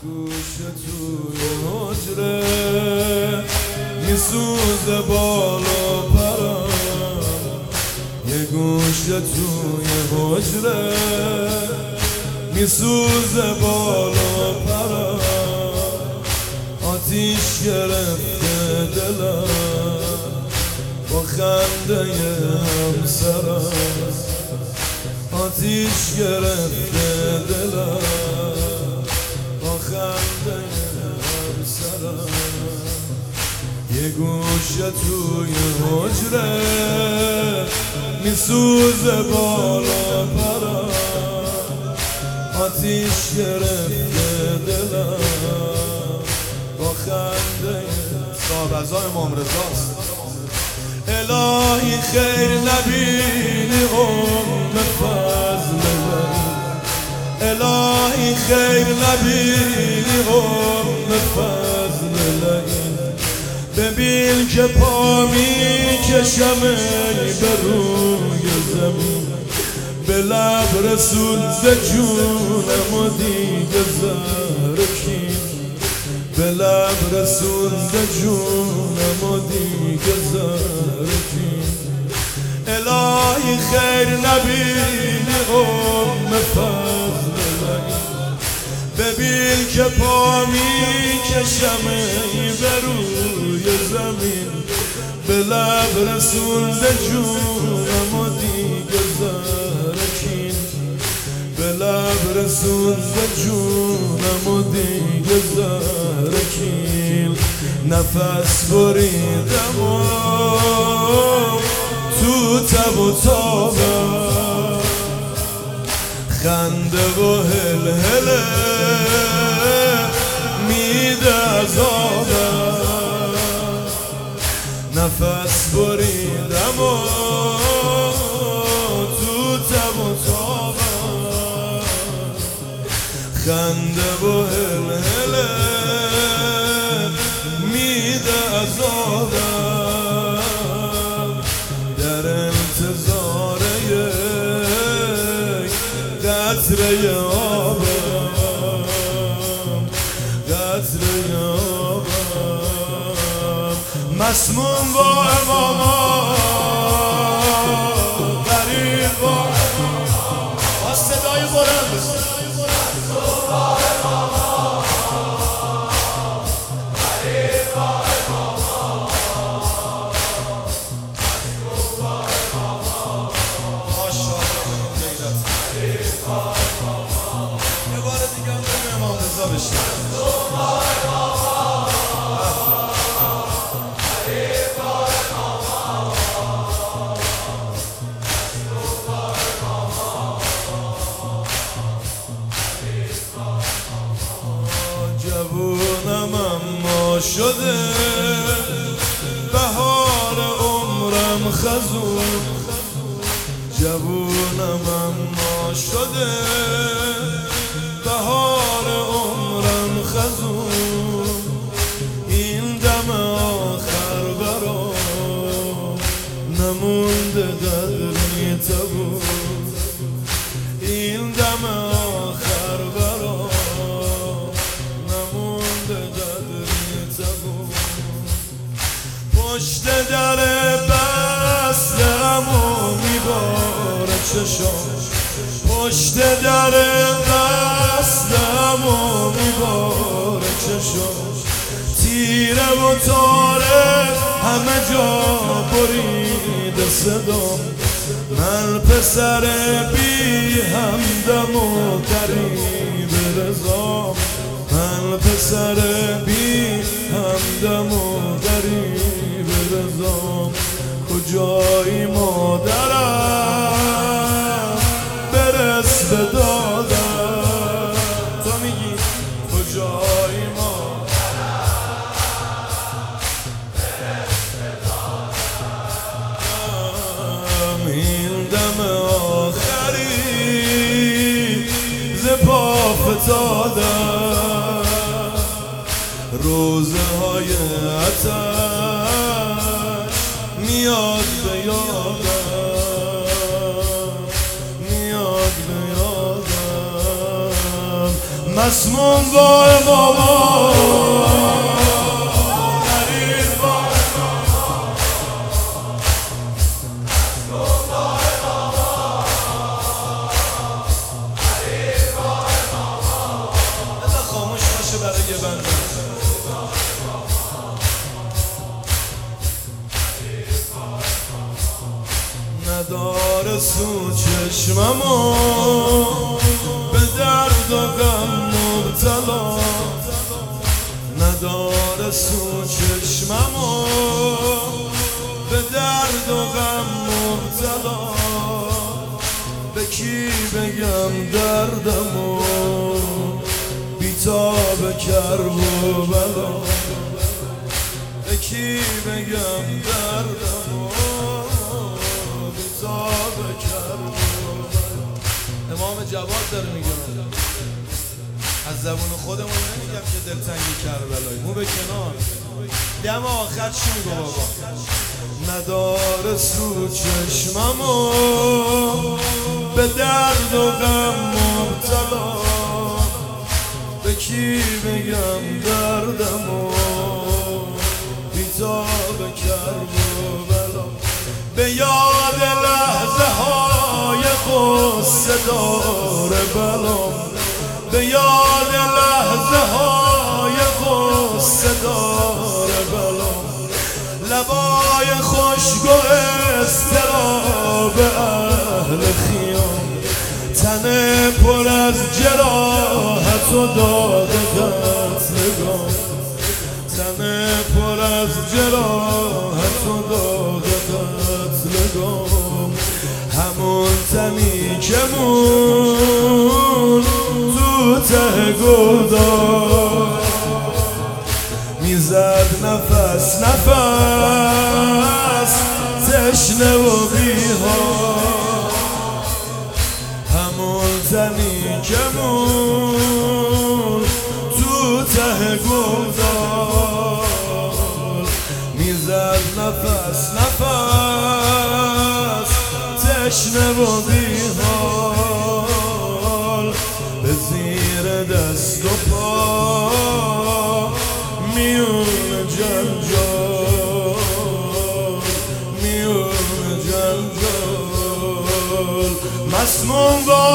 گوشه توی حجره میسوزه بالا پرم، یه گوشه توی حجره میسوزه بالا پرم، آتیش گرفته دلم با خنده همسرم، آتیش گرفته دلم با خنده همسرم، یه گوشه توی حجره میسوزه بالا پرم، آتیش گرفته دلم با خنده. صاحب ازا امام رضاست. الهی خیر نبینی ام فضل لعین، الهی خیر نبینی ام فضل لعین، ببین که پا میکشم ای به روی زمین، به لب رسونده جونم و دیگه زرکین، به لب رسونده جونم و دیگه زرکین. الهی خیر نبینی ام فضل لعین، ببین که پا میکشم ای به روی زمین، به لب رسونده جونم و دیگه زرکین، به لب رسونده جونم و دیگه زرکین. نفس بریدم و تو تب و تابم، خنده و هلهله میده عذابم، نفس بریدم و تو تب و تابم، خنده و هلهله میده عذابم، در انتظار یک قطره آبم، قطره آبم، مسموم با امامم، غریب با امامم، با صدای بلند جوونم اما شده بهار عمرم خزون، جوونم اما شده بهار عمرم خزون، این دم آخر برام نمونده قدری تبون، این دم آخر برام نمونده قدری تبون. پشت در بستم و میباره چشم، پشت در بستم و میباره چشم، تیره و تاره همه جا بریده صدام، من پسر بی همدم و غریب رضام، من پسر بی همدم و غریب رضام. کجایی مادرم برس به دادم، تو میگی کجایی مادرم برس به دادم، این دم آخری ز پا فتادم، روزه های عطش میاد به یادم، میاد به یادم، مسموم با بابا خاموش باشه برای بنده نداره سو چشممو به درد و غم مبتلا نداره سو چشممو به درد و غم مبتلا به کی بگم دردمو بیتاب کرب و بلا به کی بگم دردمو بیتاب کرب و بلا امام جواد داره میگه از زبون خودمون نمیگم که دلتنگ کربلایی مو به کنار دم آخر چی میگه بابا نداره سو چشممو به درد و غم مبتلا به کی بگم دردمو بیتاب کرب و بلا به یاد لحظه های قصه داره بلام به یاد لحظه های قصه داره بلام لبای خشک و اضطراب اهل خیام تن پر از جراحت و داغ قتلگاه تن پر از جراحت و داغ قتلگاه همون تنی که مون تو ته گودار میزد نفس نفس تشنه و بی‌حال همون تنی که مون تو ته گودار میزد نفس نفس تشنه و بی‌حال به زیر دست و پا میون جنجال میون جنجال مسموم با